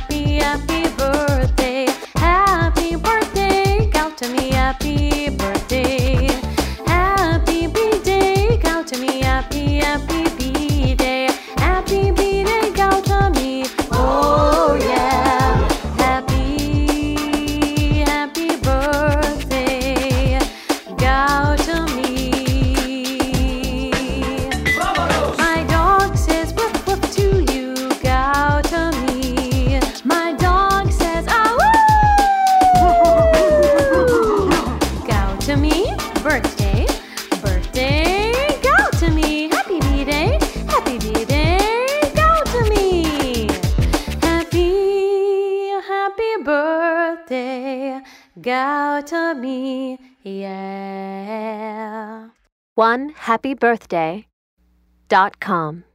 happy, happy birthday. Happy birthday, Gautami, happy birthday. Happy B-day, Gautami, happy, happy B-day. Happy B-day, Gautami, oh yeah. Happy, happy birthday, Gautami. My dog says woof woof to you, Gautami. My dog says ah woo. Gautami, birthday, birthday, Gautami. Happy B-day, happy B-day, Gautami. Happy, happy birthday, Gautami, yeah. OneHappyBirthday.com